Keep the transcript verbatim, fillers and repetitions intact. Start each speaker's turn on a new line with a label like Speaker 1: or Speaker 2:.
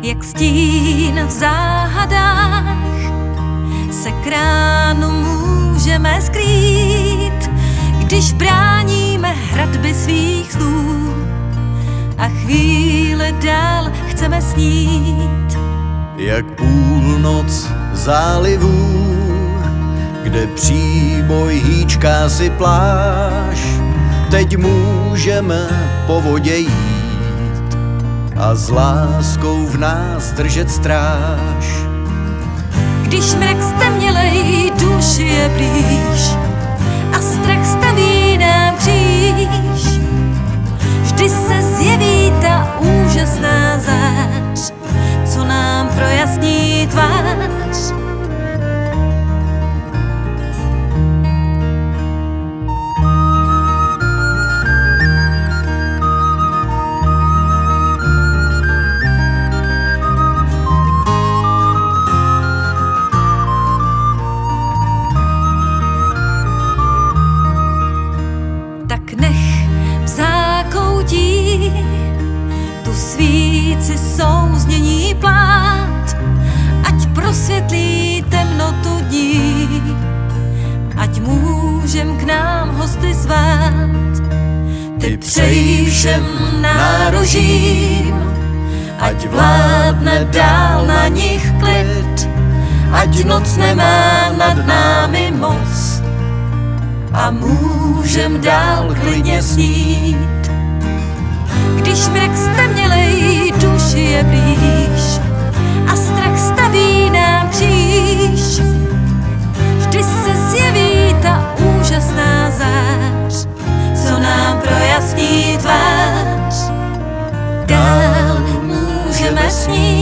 Speaker 1: Jak stín v záhadách se k ránu můžeme skrýt, když bráníme hradby svých snů a chvíli dál chceme snít.
Speaker 2: Jak půlnoc zálivů, kde příboj hýčká si pláž, teď můžeme po vodě jít a s láskou v nás držet stráž.
Speaker 1: Když mrak stemnělej duši je blíž a strach staví nám kříž, vždy se zjeví ta úžasná zář, co nám projasní tvář. Tak nech v zákoutí tu svíci souznění plát, ať prosvětlí temnotu dní, ať můžem k nám hosty zvát. Ty přeji všem nárožím, ať vládne dál na nich klid, ať noc nemá nad námi moc a můžem dál klidně snít. Když mrak stemnělej duši je blíž a strach staví nám kříž, vždy se zjeví ta úžasná zář, co nám projasní tvář. Dál můžeme snít.